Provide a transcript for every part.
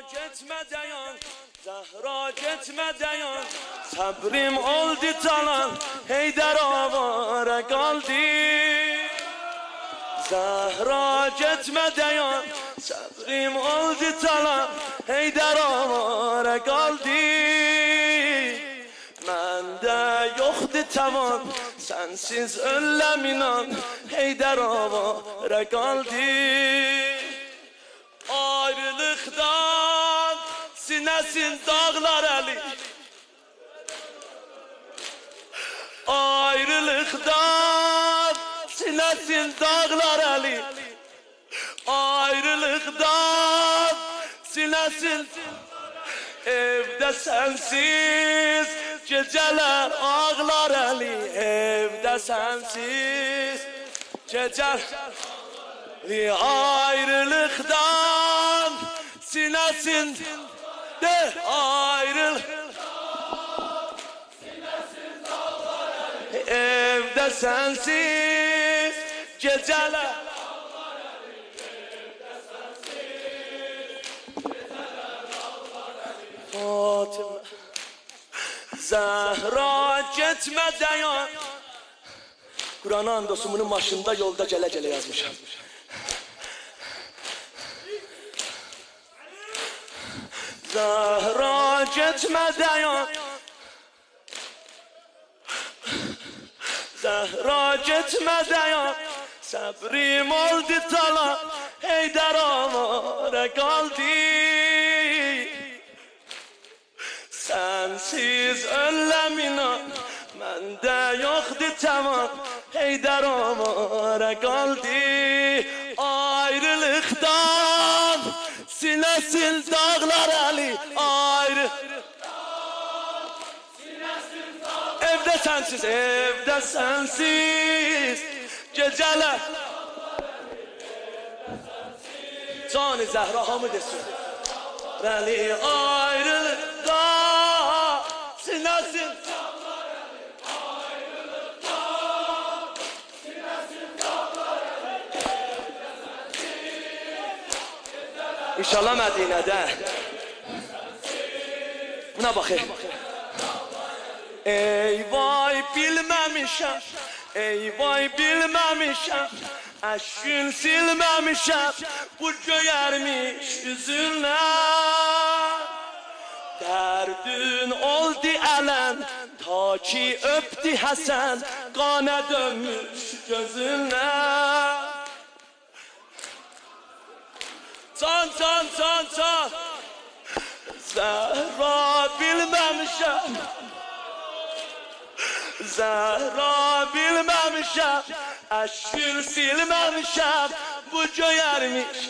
gitme dayan, Zahra gitme dayan. Sabrim oldu talan, Heydar avara kaldı. Zahra gitme dayan, sabrim oldu talan, Heydar avara kaldı. Mende yoktu tavan, sensiz ölem inan, Heydar avara kaldı. Ayrılıktan sinesin dağlar eli, ayrılıktan sinesin dağlar eli, ayrılıktan sinesin. Evde sensiz geceler ağlar eli, evde sensiz geceler. Ayrılıktan sinesin de ayrılık, evde sensiz geceler. Fatıma Zahra gitme dayan. Kur'an-ı Andosumu'nun başında yolda gele gele yazmışım. Zahra gitme dayan, Zahra gitme dayan. Sabrim oldu talan, Heydar avara kaldı. Sensiz ölem inan, mende yoktu tamam, Heydar avara kaldı. Ayrılıktan sinesin dağlar eli, ayrı. Evde sensiz, evde sensiz geceler. Can-ı Zəhra hamı desin. Rəli ayrılıqda sinesin. İnşallah Mədinədə. Buna baxayım. Ey vay bilməmişəm, ey vay bilməmişəm, əşkün silməmişəm bu göyərmiş üzündən. Dərdün oldu ələn, ta ki öpdü Həsən, qana dönmüş gözündən. Can, can, can, can. Zəhra bilməmişəm, Zəhra bilməmişəm, əşkül silməmişəm bu göyərmiş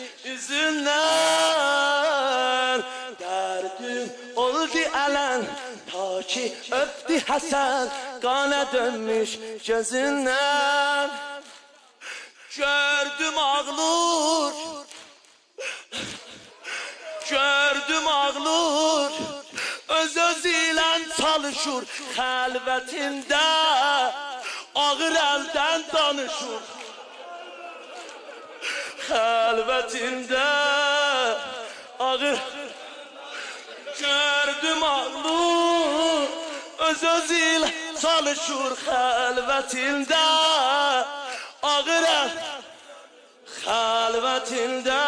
üzündən. Dərdüm oldu ələn, ta ki öpdü Həsən, qana dönmüş gözündən. Gördüm ağlur, gördüm ağlur, öz ilə çalışır, xəlvətində ağır əldən danışır. Xəlvətində ağır. Gördüm ağlur, öz ilə çalışır, xəlvətində ağır əl. Xəlvətində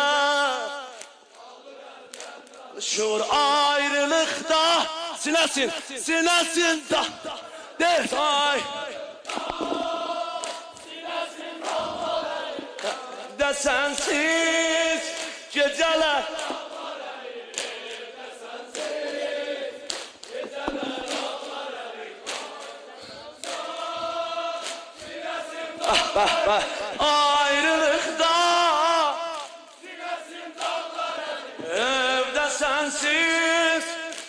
şur ayrılıkta sinesin, sinesin da der ay. De sensiz geceler, ah bah bah ayrılıkta evde sensiz.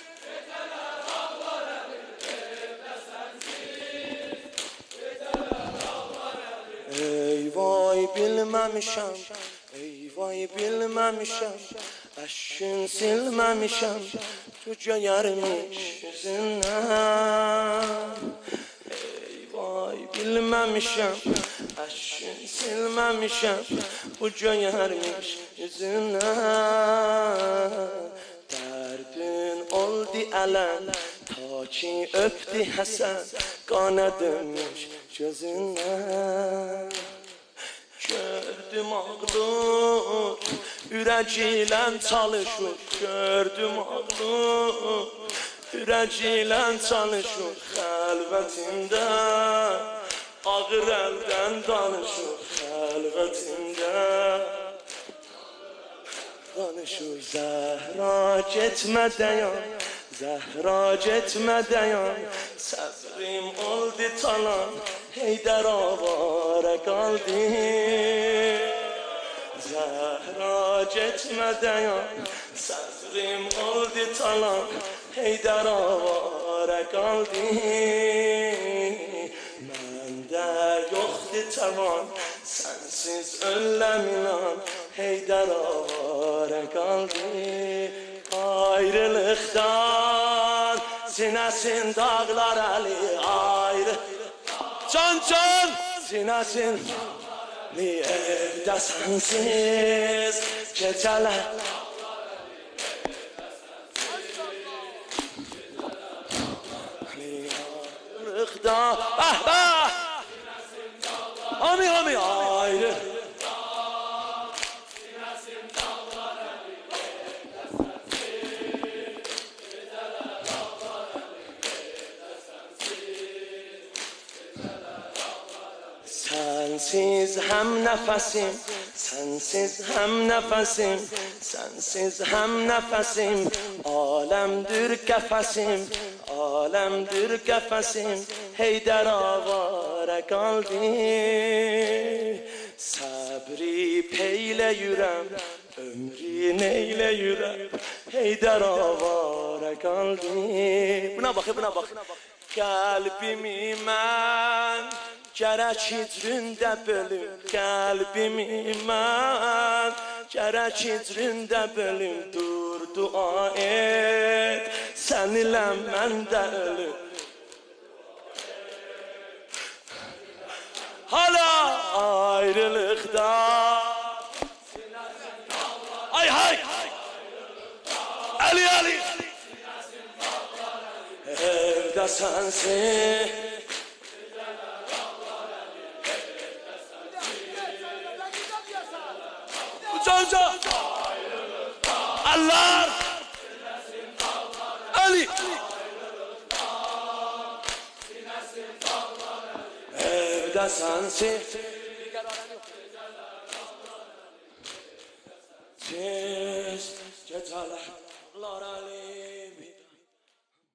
Ey vay bilməmişəm, ey vay bilməmişəm, əşkün silməmişəm bu göyərmiş üzündən. Ey vay bilməmişəm, əşkün silməmişəm bu göyərmiş üzündən. ələn ta ki öpdü Həsən qana dönmüş gözündən. Gördüm ağlur, ürək ilə çalışır. Gördüm ağlur, ürək ilə çalışır. Xəlvətində ağır əldən danışır. Xəlvətində danışır. Zəhra getmə dayan, Zəhra getmə dayan. Səbrim oldu talan, Heydər avara qaldı. Zəhra getmə dayan, səbrim oldu talan, Heydər avara qaldı. Məndə yoxdur təvan, sənsiz öləm inan, Heydər avara qaldı. Ayrılıqdan sinəsin dağlar əli ayrı. Can can sinəsin evdə sənsiz gecələr. Ayrılıqdan Hami hami ayrı. Sensiz hem nefesim, sensiz hem nefesim, sensiz hem nefesim. Alemdir kefesim, alemdir kefesim. Heydər avara qaldı. Səbri peyləyürəm, ömrü neyləyürəm. Heydər avara qaldı. Buna bak, buna bak. Kalbimi mən gərək hicründə bölüm. Kalbimi mən gərək hicründə bölüm. Dur dua et, sən ilə mən də ölüm. Hala ayrılıqda ay hay Ali Ali evdə sənsin. Uca Allah Ali evdə sənsin. Siz gecələr Ali